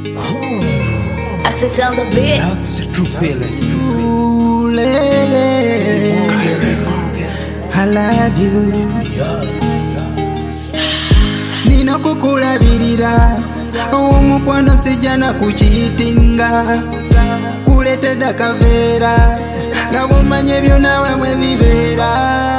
Access on the beat. Love is a true feeling. Ooh, lele, I love you. Nina kukulabirira omukwano sijana kuchitinga kuletedde kaveera nga bumanye byonna wewe bibeera.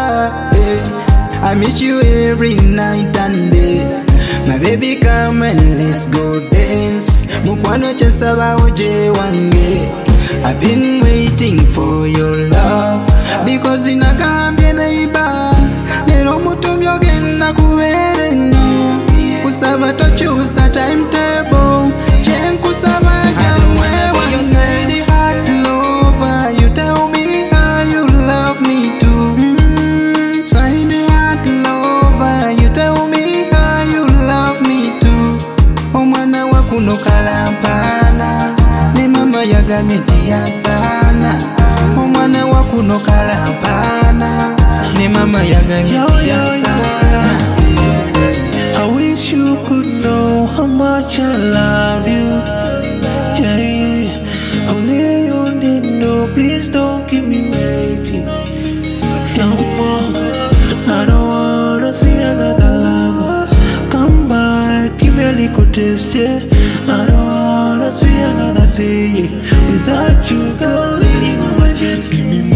I miss you every night and day. My baby come and let's go dance. Mukwano kyesaba oje wange. I've been waiting for your love because inagambye neighbor lero mutumye ogenda kubeera eno kusaba tokyusa timetable kyenkusaba jamwe wange. Side heart lover, you tell me how you love me too. Side heart lover, you tell me how you love me too. Omwana wa kuno kalampana ne mama yagamye tiyansana. Omwana wa kuno kalampana ne mama yagamye tiyansana. I wish you could know how much I love you. Yeah, only you did know. Please don't keep me waiting no more. I don't wanna see another lover. Come back, give me a little taste, yeah. I don't wanna see another day without you, girl, leaning on my chest. Give me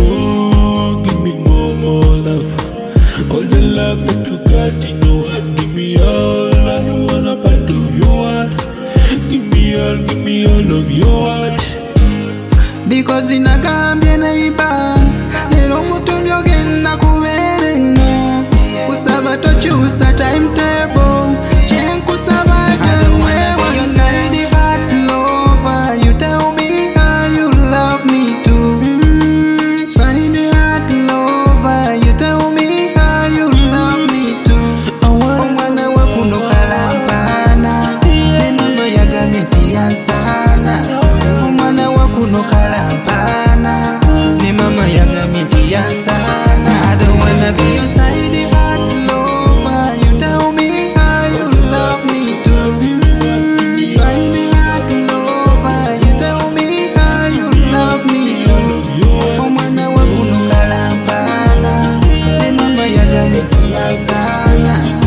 more love. All the love that you got in your heart, give me all. I don't want a part of your heart. Give me all of your heart. Because inagambye neighbor lero mutumye ogenda kubeera eno kusaba tokyusa timetable kyenkusaba jamwe wange. Side heart lover, you tell me how you love me too. Side heart lover, you tell me how you love me too. Omwana wa kuno kalampana ne mama yagamye tiyansana. Omwana wa kuno kalampana ne mama yagamye tiyansana. I don't wanna be your side heart lover, you tell me how you love me too. Side heart lover, you tell me how you love me too. Omwana wa kuno kalampana ne mama yagamye tiyansana.